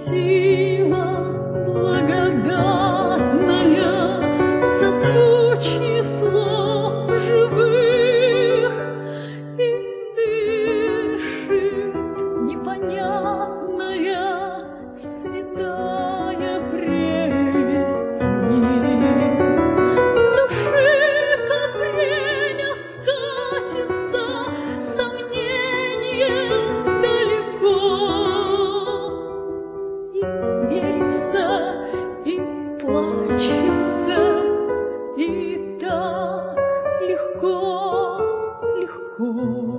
сила благодатная, созвучий слов живых, и дышит непонятная святая прелесть в них. С души как время скатится сомнение далеко, и верится, и плачется, и так легко, легко.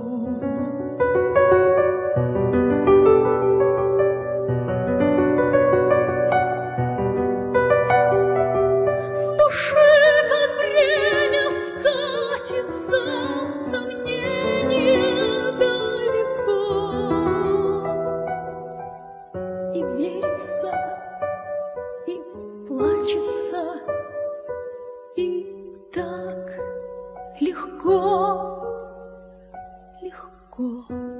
С души как время скатится сомнение далеко, и верится, и плачется, и так легко, легко.